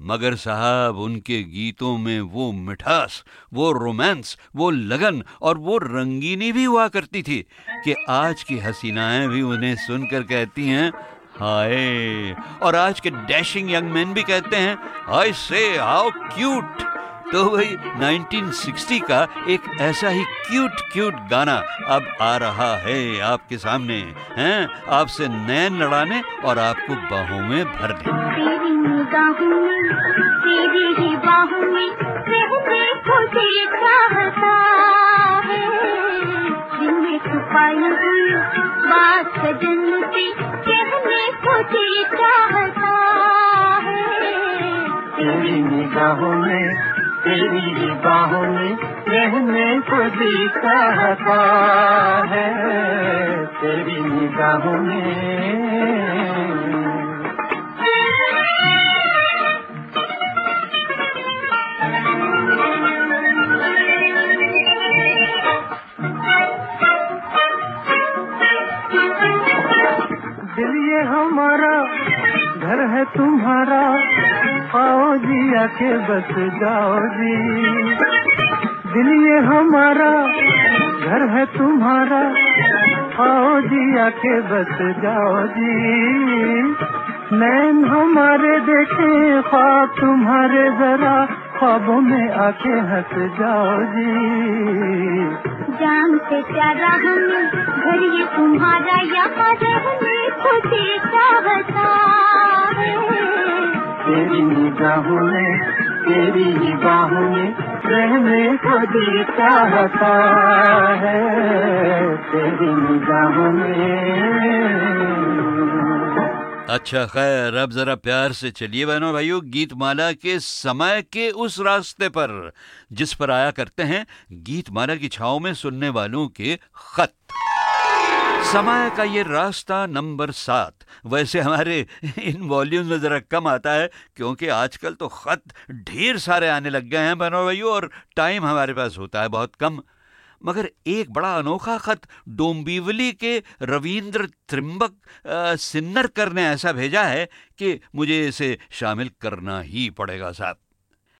मगर साहब उनके गीतों में वो मिठास, वो रोमांस, वो लगन और वो रंगीनी भी हुआ करती थी कि आज की हसीनाएं भी उन्हें सुनकर कहती हैं हाय, और आज के डैशिंग यंग मैन भी कहते हैं हाय से हाउ क्यूट। तो वही 1960 का एक ऐसा ही क्यूट क्यूट गाना अब आ रहा है आपके सामने, हैं, आपसे नैन लड़ाने और आपको बाहों में भर दे। तेरी निगाहों में, तेरी ही बाहों में रहने को दिल चाहता है, दिल में छुपाई हुई बात सजन से कहने को दिल चाहता है। तेरी निगाहों में, तेरी बाहों में रहने को दिल चाहता है, तेरी निगाहों में। दिल ये हमारा घर है तुम्हारा, आओ जी आके बस जाओ जी। दिल ये हमारा घर है तुम्हारा, आओ जी आके बस जाओ जी। नैन हमारे देखे ख्वाब तुम्हारे, जरा ख्वाबों में आके हंस जाओ जी। जान से प्यारा हमें घर ये तुम्हारा, यहाँ रहने को दिल चाहता है। तेरी निगाहों में, तेरी निगाहों में रहने को दिल चाहता है, तेरी निगाहों में। अच्छा खैर, अब जरा प्यार से चलिए बहनों भाइयों गीतमाला के समय के उस रास्ते पर जिस पर आया करते हैं गीतमाला की छाव में सुनने वालों के खत। समय का ये रास्ता नंबर 7 वैसे हमारे इन वॉल्यूम्स में जरा कम आता है क्योंकि आजकल तो खत ढेर सारे आने लग गए हैं बहनों भाइयों और टाइम हमारे पास होता है बहुत कम। मगर एक बड़ा अनोखा खत डोंबिवली के रविंद्र त्रिंबक सिन्नरकर ने ऐसा भेजा है कि मुझे इसे शामिल करना ही पड़ेगा साहब।